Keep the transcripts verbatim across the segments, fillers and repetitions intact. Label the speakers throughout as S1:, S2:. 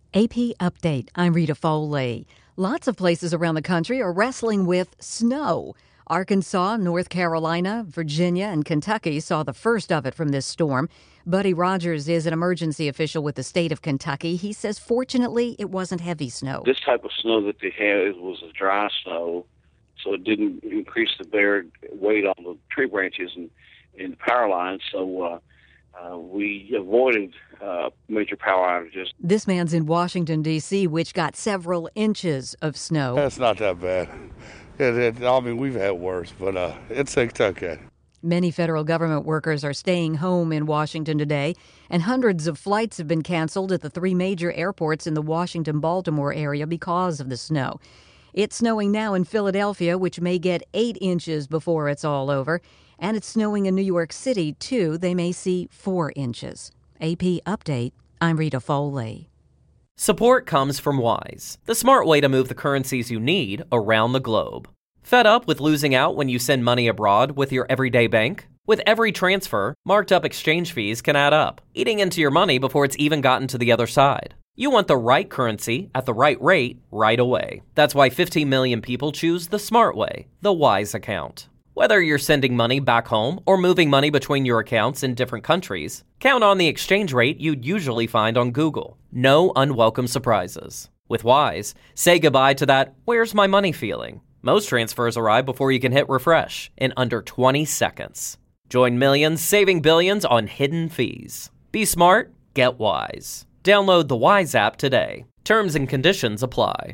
S1: A P Update. I'm Rita Foley. Lots of places around the country are wrestling with snow. Arkansas, North Carolina, Virginia, and Kentucky saw the first of it from this storm. Buddy Rogers is an emergency official with the state of Kentucky. He says, fortunately, it wasn't heavy snow.
S2: This type of snow that they had was a dry snow, so it didn't increase the bear weight on the tree branches and, and the power lines. So uh, uh, we avoided uh, major power outages.
S1: This man's in Washington, D C, which got several inches of snow.
S3: That's not that bad. It, it, I mean, we've had worse, but uh, it's okay.
S1: Many federal government workers are staying home in Washington today, and hundreds of flights have been canceled at the three major airports in the Washington-Baltimore area because of the snow. It's snowing now in Philadelphia, which may get eight inches before it's all over. And it's snowing in New York City, too. They may see four inches. A P Update. I'm Rita Foley.
S4: Support comes from Wise, the smart way to move the currencies you need around the globe. Fed up with losing out when you send money abroad with your everyday bank? With every transfer, marked up exchange fees can add up, eating into your money before it's even gotten to the other side. You want the right currency at the right rate right away. That's why fifteen million people choose the smart way, the Wise account. Whether you're sending money back home or moving money between your accounts in different countries, count on the exchange rate you'd usually find on Google. No unwelcome surprises. With Wise, say goodbye to that "where's my money" feeling. Most transfers arrive before you can hit refresh in under twenty seconds. Join millions saving billions on hidden fees. Be smart, get Wise. Download the Wise app today. Terms and conditions apply.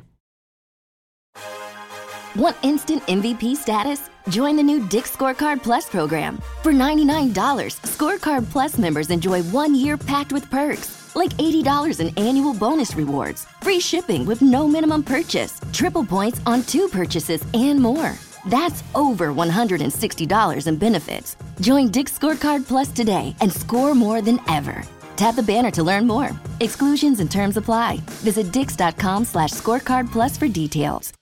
S5: Want instant M V P status? Join the new Dick's Scorecard Plus program. For ninety-nine dollars, Scorecard Plus members enjoy one year packed with perks, like eighty dollars in annual bonus rewards, free shipping with no minimum purchase, triple points on two purchases, and more. That's over one hundred sixty dollars in benefits. Join Dick's Scorecard Plus today and score more than ever. Tap the banner to learn more. Exclusions and terms apply. Visit dix.com slash scorecard plus for details.